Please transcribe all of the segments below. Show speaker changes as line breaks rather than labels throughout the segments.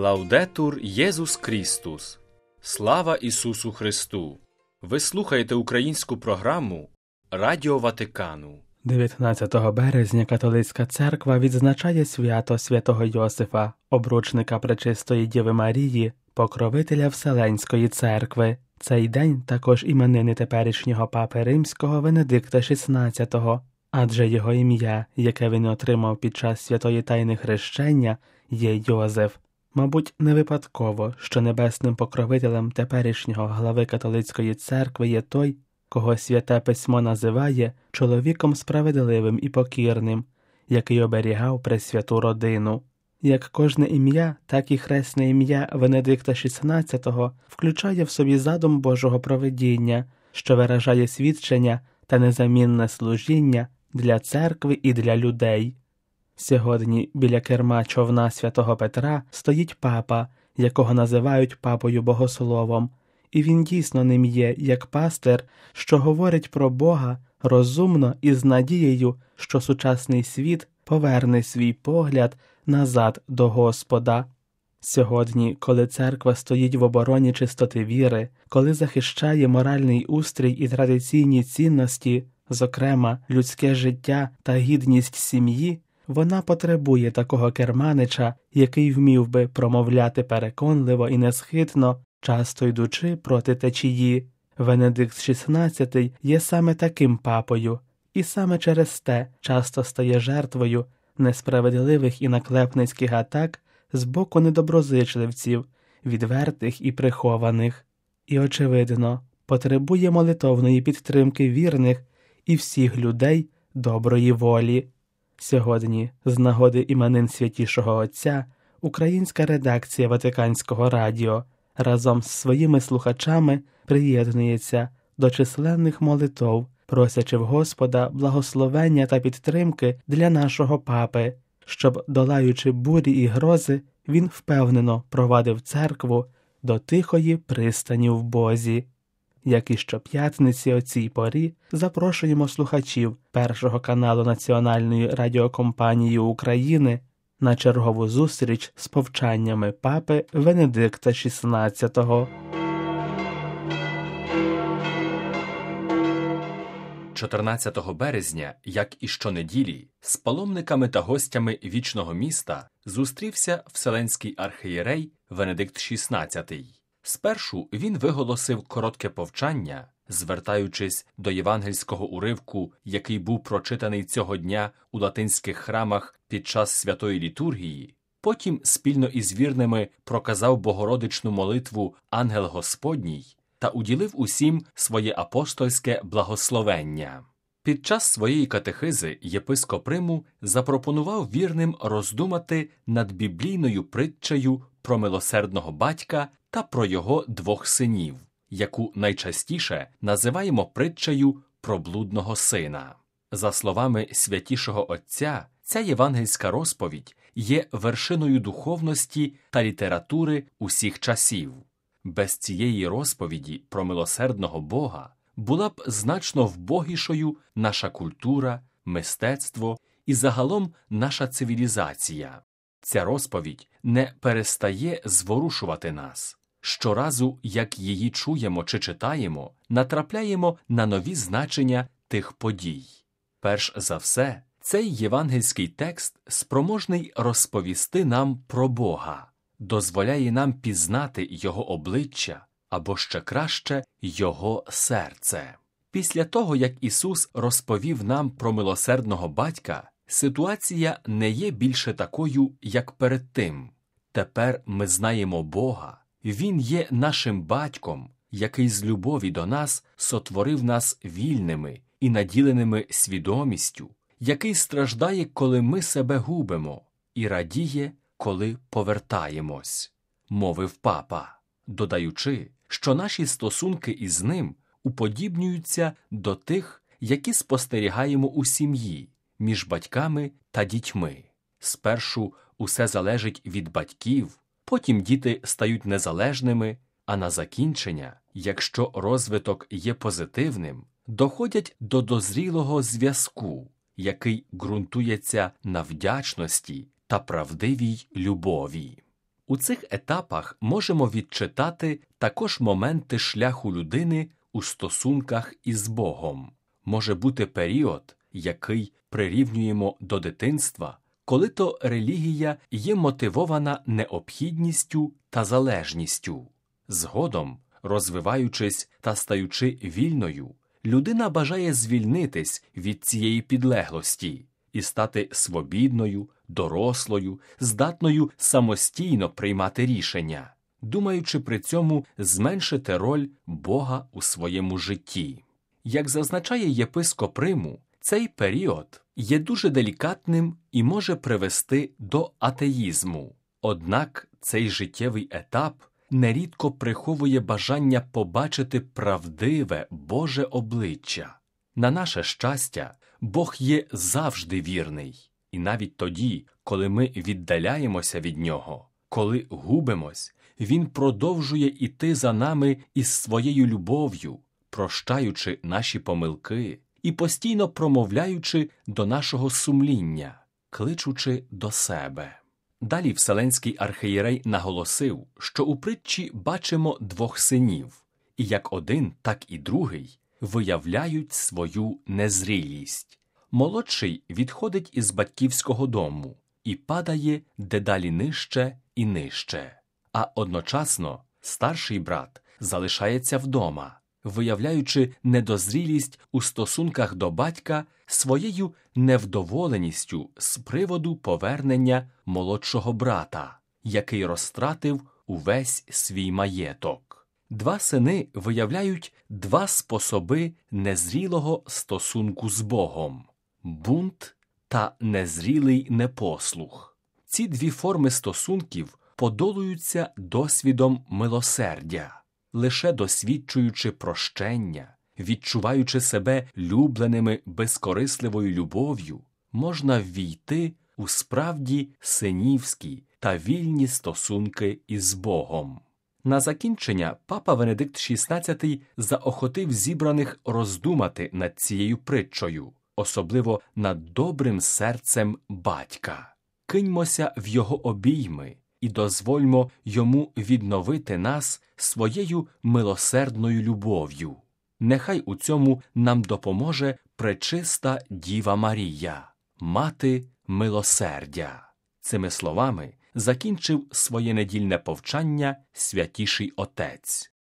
Лаудетур Єсус Крістус! Слава Ісусу Христу! Ви слухаєте українську програму Радіо Ватикану.
19 березня католицька церква відзначає свято святого Йосифа, обручника Пречистої Діви Марії, покровителя Вселенської церкви. Цей день також іменини теперішнього папи римського Венедикта XVI, адже його ім'я, яке він отримав під час святої тайни хрещення, є Йозеф. Мабуть, не випадково, що небесним покровителем теперішнього глави католицької церкви є той, кого Святе Письмо називає чоловіком справедливим і покірним, який оберігав пресвяту родину. Як кожне ім'я, так і хресне ім'я Венедикта XVI включає в собі задум Божого провидіння, що виражає свідчення та незамінне служіння для церкви і для людей. Сьогодні біля керма човна святого Петра стоїть папа, якого називають папою богословом, і він дійсно ним є, як пастир, що говорить про Бога розумно і з надією, що сучасний світ поверне свій погляд назад до Господа. Сьогодні, коли церква стоїть в обороні чистоти віри, коли захищає моральний устрій і традиційні цінності, зокрема людське життя та гідність сім'ї, вона потребує такого керманича, який вмів би промовляти переконливо і несхитно, часто йдучи проти течії. Венедикт XVI є саме таким папою, і саме через те часто стає жертвою несправедливих і наклепницьких атак з боку недоброзичливців, відвертих і прихованих. І, очевидно, потребує молитовної підтримки вірних і всіх людей доброї волі. Сьогодні, з нагоди іменин Святішого Отця, українська редакція Ватиканського радіо разом з своїми слухачами приєднується до численних молитов, просячи в Господа благословення та підтримки для нашого папи, щоб, долаючи бурі і грози, він впевнено провадив церкву до тихої пристані в Бозі. Як і щоп'ятниці о цій порі, запрошуємо слухачів Першого каналу Національної радіокомпанії України на чергову зустріч з повчаннями папи Венедикта XVI.
14 березня, як і щонеділі, з паломниками та гостями вічного міста зустрівся Вселенський архієрей Венедикт XVI. Спершу він виголосив коротке повчання, звертаючись до євангельського уривку, який був прочитаний цього дня у латинських храмах під час святої літургії. Потім спільно із вірними проказав богородичну молитву «Ангел Господній» та уділив усім своє апостольське благословення. Під час своєї катехизи єпископ Риму запропонував вірним роздумати над біблійною притчею про милосердного батька та про його двох синів, яку найчастіше називаємо притчею про блудного сина. За словами Святішого Отця, ця євангельська розповідь є вершиною духовності та літератури усіх часів. Без цієї розповіді про милосердного Бога була б значно вбогішою наша культура, мистецтво і загалом наша цивілізація. Ця розповідь не перестає зворушувати нас. Щоразу, як її чуємо чи читаємо, натрапляємо на нові значення тих подій. Перш за все, цей євангельський текст спроможний розповісти нам про Бога, дозволяє нам пізнати Його обличчя, або ще краще – Його серце. Після того, як Ісус розповів нам про милосердного батька, ситуація не є більше такою, як перед тим. Тепер ми знаємо Бога. Він є нашим батьком, який з любові до нас сотворив нас вільними і наділеними свідомістю, який страждає, коли ми себе губимо, і радіє, коли повертаємось, мовив папа, додаючи, що наші стосунки із ним уподібнюються до тих, які спостерігаємо у сім'ї, між батьками та дітьми. Спершу усе залежить від батьків, потім діти стають незалежними, а на закінчення, якщо розвиток є позитивним, доходять до дозрілого зв'язку, який ґрунтується на вдячності та правдивій любові. У цих етапах можемо відчитати також моменти шляху людини у стосунках із Богом. Може бути період, який прирівнюємо до дитинства, коли то релігія є мотивована необхідністю та залежністю. Згодом, розвиваючись та стаючи вільною, людина бажає звільнитись від цієї підлеглості і стати свобідною, дорослою, здатною самостійно приймати рішення, думаючи при цьому зменшити роль Бога у своєму житті. Як зазначає єпископ Риму, цей період є дуже делікатним і може привести до атеїзму. Однак цей життєвий етап нерідко приховує бажання побачити правдиве Боже обличчя. На наше щастя, Бог є завжди вірний. І навіть тоді, коли ми віддаляємося від Нього, коли губимось, Він продовжує іти за нами із своєю любов'ю, прощаючи наші помилки і постійно промовляючи до нашого сумління, кличучи до себе. Далі Вселенський архієрей наголосив, що у притчі бачимо двох синів, і як один, так і другий виявляють свою незрілість. Молодший відходить із батьківського дому і падає дедалі нижче і нижче, а одночасно старший брат залишається вдома, виявляючи недозрілість у стосунках до батька своєю невдоволеністю з приводу повернення молодшого брата, який розтратив увесь свій маєток. Два сини виявляють два способи незрілого стосунку з Богом – бунт та незрілий непослух. Ці дві форми стосунків подолуються досвідом милосердя. Лише досвідчуючи прощення, відчуваючи себе любленими безкорисливою любов'ю, можна ввійти у справді синівські та вільні стосунки із Богом. На закінчення папа Венедикт XVI заохотив зібраних роздумати над цією притчою, особливо над добрим серцем батька. Киньмося в його обійми і дозвольмо йому відновити нас своєю милосердною любов'ю. Нехай у цьому нам допоможе пречиста Діва Марія, мати милосердя. Цими словами закінчив своє недільне повчання Святіший Отець.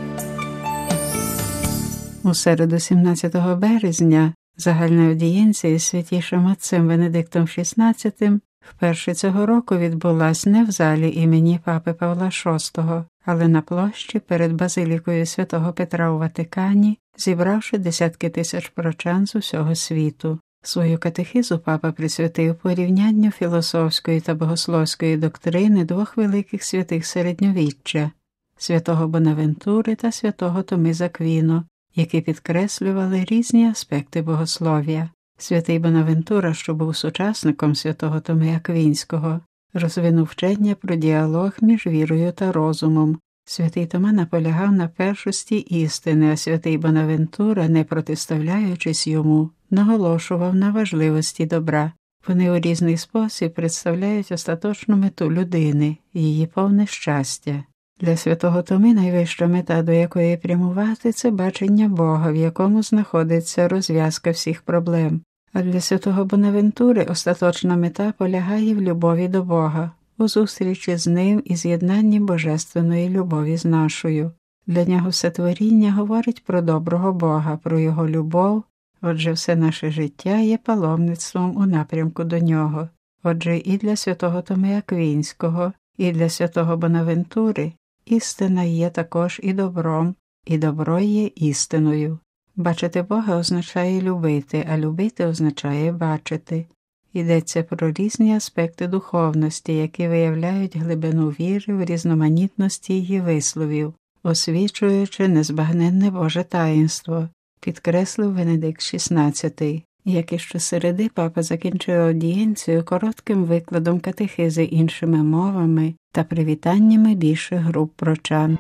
У середу 17 березня загальна аудієнція із Святішим Отцем Венедиктом XVI вперше цього року відбулась не в залі імені Папи Павла VI, але на площі перед базилікою святого Петра у Ватикані, зібравши десятки тисяч прочан з усього світу. Свою катехизу папа присвятив порівнянню філософської та богословської доктрини двох великих святих середньовіччя – святого Бонавентури та святого Томи з Аквіно, які підкреслювали різні аспекти богослов'я. Святий Бонавентура, що був сучасником святого Томи Аквінського, розвинув вчення про діалог між вірою та розумом. Святий Тома наполягав на першості істини, а святий Бонавентура, не протиставляючись йому, наголошував на важливості добра. Вони у різний спосіб представляють остаточну мету людини, її повне щастя. Для святого Томи найвища мета, до якої прямувати, це бачення Бога, в якому знаходиться розв'язка всіх проблем. А для святого Бонавентури остаточна мета полягає в любові до Бога, у зустрічі з Ним і з'єднанні божественної любові з нашою. Для нього все творіння говорить про доброго Бога, про Його любов, отже все наше життя є паломництвом у напрямку до Нього. Отже і для святого Томи Аквінського, і для святого Бонавентури істина є також і добром, і добро є істиною. Бачити Бога означає любити, а любити означає бачити. Йдеться про різні аспекти духовності, які виявляють глибину віри в різноманітності її висловів, освічуючи незбагненне Боже таїнство, підкреслив Венедикт XVI. Як і щосереди, папа закінчив аудієнцію коротким викладом катехизи іншими мовами та привітаннями більших груп прочан.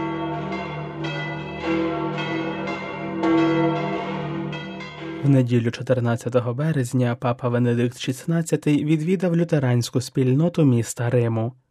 В неділю 14 березня папа Венедикт XVI відвідав лютеранську спільноту міста Риму.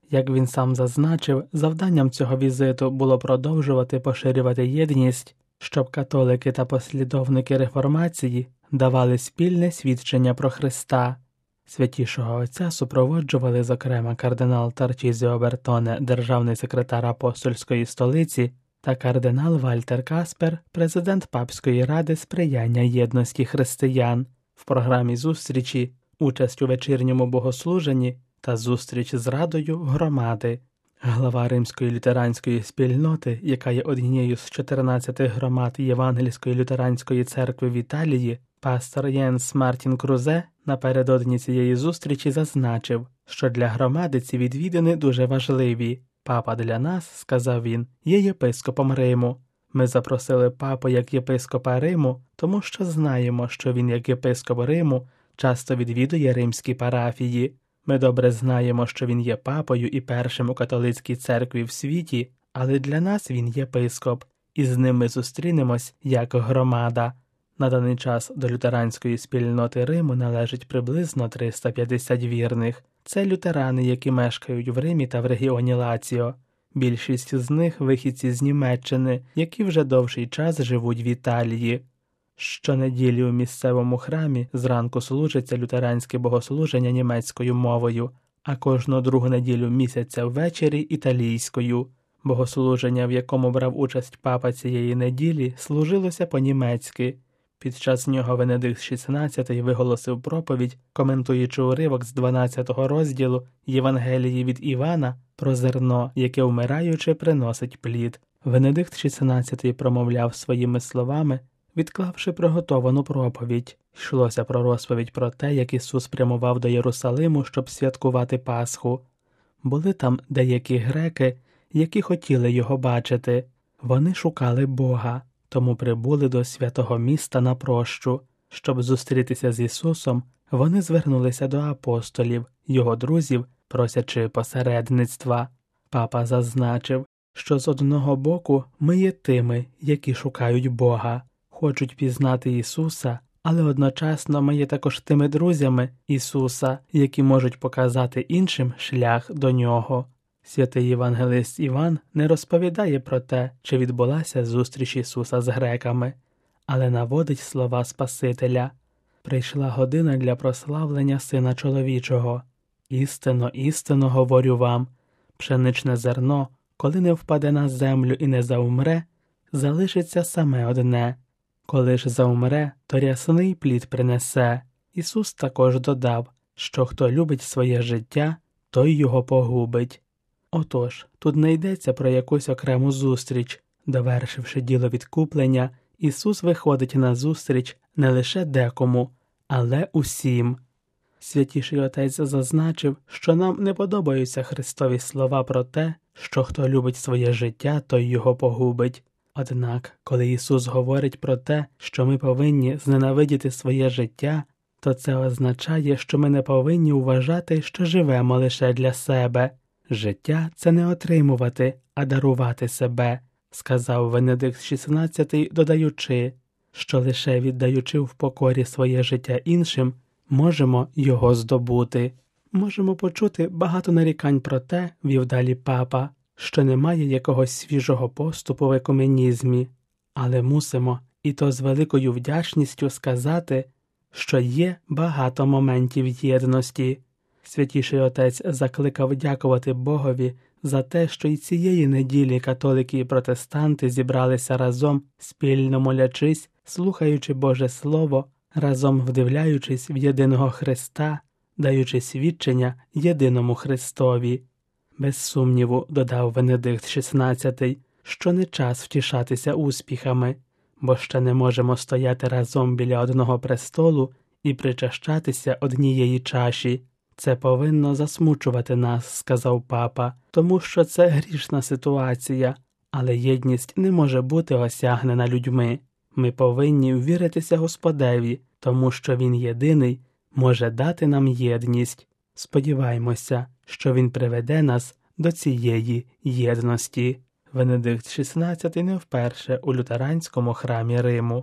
Як він сам зазначив, завданням цього візиту було продовжувати поширювати єдність, щоб католики та послідовники реформації давали спільне свідчення про Христа. Святішого Отця супроводжували, зокрема, кардинал Тарчізіо Бертоне, державний секретар апостольської столиці, та кардинал Вальтер Каспер, президент Папської ради сприяння єдності християн. В програмі зустрічі участь у вечірньому богослуженні та зустріч з Радою громади. Глава Римської лютеранської спільноти, яка є однією з 14 громад Євангельської лютеранської церкви в Італії, пастор Єнс Мартін Крузе напередодні цієї зустрічі зазначив, що для громади ці відвідини дуже важливі. «Папа для нас, – сказав він, – є єпископом Риму. Ми запросили папу як єпископа Риму, тому що знаємо, що він як єпископ Риму часто відвідує римські парафії. Ми добре знаємо, що він є папою і першим у католицькій церкві в світі, але для нас він єпископ, і з ним ми зустрінемось як громада». На даний час до лютеранської спільноти Риму належить приблизно 350 вірних. Це лютерани, які мешкають в Римі та в регіоні Лаціо. Більшість з них – вихідці з Німеччини, які вже довший час живуть в Італії. Щонеділі у місцевому храмі зранку служиться лютеранське богослуження німецькою мовою, а кожну другу неділю місяця ввечері – італійською. Богослуження, в якому брав участь папа цієї неділі, служилося по-німецьки. Під час нього Венедикт XVI виголосив проповідь, коментуючи уривок з 12-го розділу Євангелії від Івана про зерно, яке вмираючи приносить плід. Венедикт XVI промовляв своїми словами, відклавши приготовану проповідь. Йшлося про розповідь про те, як Ісус прямував до Єрусалиму, щоб святкувати Пасху. Були там деякі греки, які хотіли його бачити. Вони шукали Бога. Тому прибули до святого міста на прощу. Щоб зустрітися з Ісусом, вони звернулися до апостолів, його друзів, просячи посередництва. Папа зазначив, що з одного боку ми є тими, які шукають Бога, хочуть пізнати Ісуса, але одночасно ми є також тими друзями Ісуса, які можуть показати іншим шлях до Нього. Святий євангелист Іван не розповідає про те, чи відбулася зустріч Ісуса з греками, але наводить слова Спасителя. «Прийшла година для прославлення Сина Чоловічого. Істинно, істинно говорю вам, пшеничне зерно, коли не впаде на землю і не заумре, залишиться саме одне. Коли ж заумре, то рясний плід принесе». Ісус також додав, що хто любить своє життя, той його погубить. Отож, тут не йдеться про якусь окрему зустріч. Довершивши діло відкуплення, Ісус виходить на зустріч не лише декому, але усім. Святіший Отець зазначив, що нам не подобаються Христові слова про те, що хто любить своє життя, той його погубить. Однак, коли Ісус говорить про те, що ми повинні зненавидіти своє життя, то це означає, що ми не повинні вважати, що живемо лише для себе. «Життя – це не отримувати, а дарувати себе», – сказав Венедикт XVI, додаючи, що лише віддаючи в покорі своє життя іншим, можемо його здобути. Можемо почути багато нарікань про те, вів далі папа, що немає якогось свіжого поступу в екуменізмі, але мусимо, і то з великою вдячністю сказати, що є багато моментів єдності. Святіший Отець закликав дякувати Богові за те, що й цієї неділі католики і протестанти зібралися разом, спільно молячись, слухаючи Боже Слово, разом вдивляючись в єдиного Христа, даючи свідчення єдиному Христові. Без сумніву, додав Венедикт XVI, що не час втішатися успіхами, бо ще не можемо стояти разом біля одного престолу і причащатися однієї чаші. Це повинно засмучувати нас, сказав папа, тому що це грішна ситуація, але єдність не може бути осягнена людьми. Ми повинні ввіритися Господеві, тому що Він єдиний може дати нам єдність. Сподіваємося, що Він приведе нас до цієї єдності. Венедикт XVI не вперше у лютеранському храмі Риму.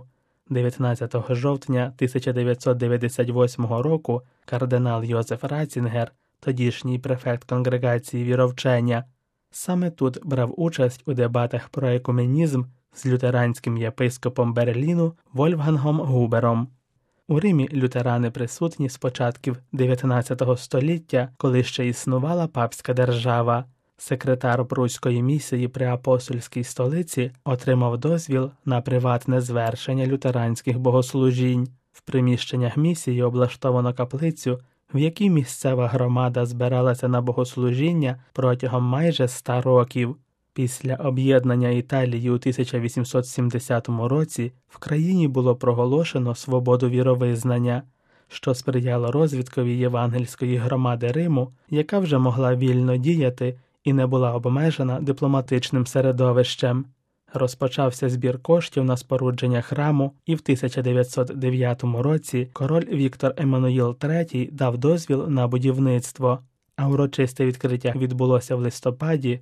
19 жовтня 1998 року кардинал Йозеф Ратцінгер, тодішній префект конгрегації віровчення. Саме тут брав участь у дебатах про екуменізм з лютеранським єпископом Берліну Вольфгангом Губером. У Римі лютерани присутні з початків 19 століття, коли ще існувала папська держава. Секретар Пруської місії при апостольській столиці отримав дозвіл на приватне звершення лютеранських богослужінь. В приміщеннях місії облаштовано каплицю, в якій місцева громада збиралася на богослужіння протягом майже 100 років. Після об'єднання Італії у 1870 році в країні було проголошено свободу віровизнання, що сприяло розвиткові євангельської громади Риму, яка вже могла вільно діяти і не була обмежена дипломатичним середовищем. Розпочався збір коштів на спорудження храму, і в 1909 році король Віктор Еммануїл III дав дозвіл на будівництво, а урочисте відкриття відбулося в листопаді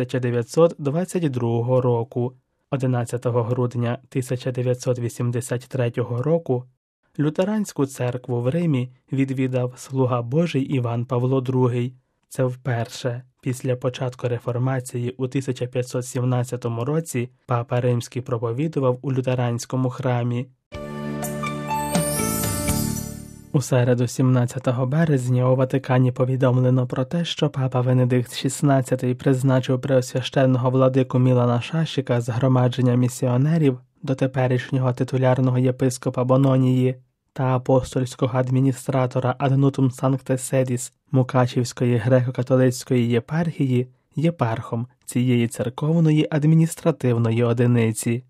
1922 року. 11 грудня 1983 року лютеранську церкву в Римі відвідав слуга Божий Іван Павло II. Це вперше. Після початку реформації у 1517 році папа Римський проповідував у лютеранському храмі. У середу 17 березня у Ватикані повідомлено про те, що папа Венедикт XVI призначив преосвященного владику Мілана Шашіка з громадження місіонерів до теперішнього титулярного єпископа Бононії та апостольського адміністратора Аднутум Санкте Седіс Мукачівської греко-католицької єпархії єпархом цієї церковної адміністративної одиниці.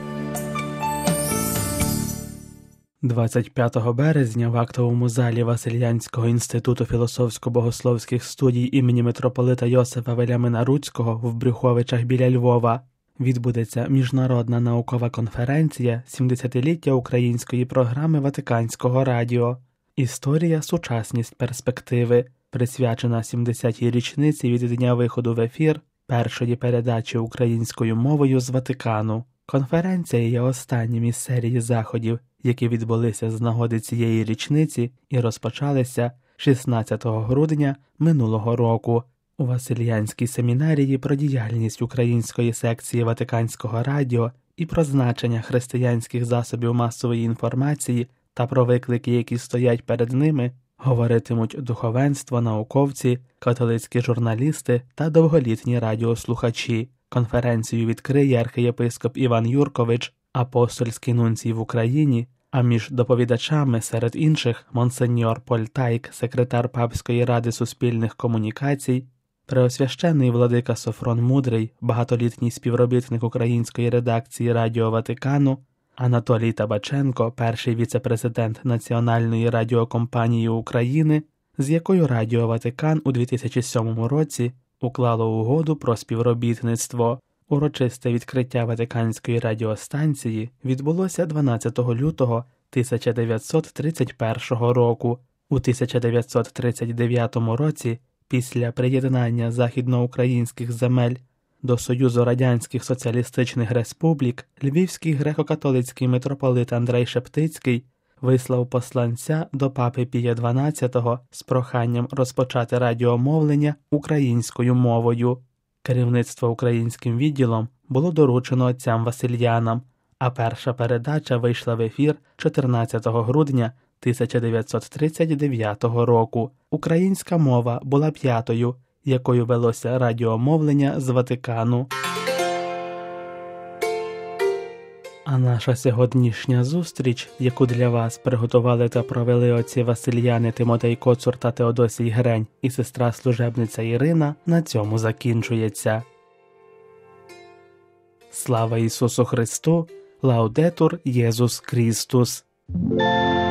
25 березня в актовому залі Васильянського інституту філософсько-богословських студій імені митрополита Йосифа Вельямина Руцького в Брюховичах біля Львова відбудеться міжнародна наукова конференція «70-ліття української програми Ватиканського радіо. Історія, сучасність, перспективи», присвячена 70-й річниці від дня виходу в ефір першої передачі українською мовою з Ватикану. Конференція є останнім із серії заходів, які відбулися з нагоди цієї річниці і розпочалися 16 грудня минулого року. У Васильянській семінарії про діяльність української секції Ватиканського радіо і про значення християнських засобів масової інформації та про виклики, які стоять перед ними, говоритимуть духовенство, науковці, католицькі журналісти та довголітні радіослухачі. Конференцію відкриє архієпископ Іван Юркович, апостольський нунцій в Україні, а між доповідачами серед інших монсеньор Поль Тайк, секретар Папської ради суспільних комунікацій, преосвященний владика Софрон Мудрий, багатолітній співробітник української редакції Радіо Ватикану, Анатолій Табаченко, перший віце-президент Національної радіокомпанії України, з якою Радіо Ватикан у 2007 році уклало угоду про співробітництво. Урочисте відкриття Ватиканської радіостанції відбулося 12 лютого 1931 року. У 1939 році, після приєднання західноукраїнських земель до Союзу Радянських Соціалістичних Республік, Львівський греко-католицький митрополит Андрей Шептицький вислав посланця до папи Пія XII з проханням розпочати радіомовлення українською мовою. Керівництво українським відділом було доручено отцям Васильянам, а перша передача вийшла в ефір 14 грудня 1939 року. Українська мова була 5-ю, якою велося радіомовлення з Ватикану. А наша сьогоднішня зустріч, яку для вас приготували та провели отці Васильяни Тимотей Коцур та Теодосій Грень і сестра-служебниця Ірина, на цьому закінчується. Слава Ісусу Христу! Лаудетур Єсус Христос!